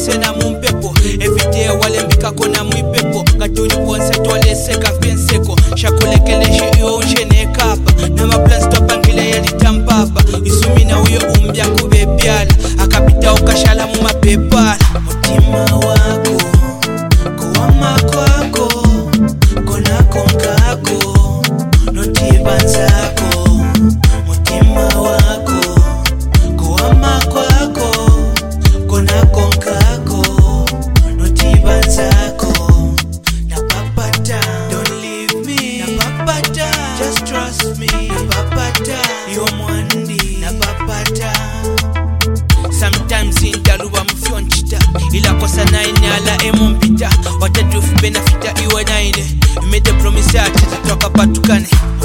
sena mumpepo everyday walembika kona mwipepo ngatuni konse twaleseka penseko shakulekeleshi iyo unshene kapa nama plans twapangile yalitampapa isumina uyo umbya kubebyala akapita ukashala mu mapepala mutima wako kuwama kwako kona konkako notibanzako mutima wako kuwama kwako kona konkako notibanzako na papata don't leave me na papata just trust me na papata yo mwandi na papata sometimes indaluba mfyonchita ila kosa naine ala emumpita watatu benefita iwe naine made a promise ati tutakapatukane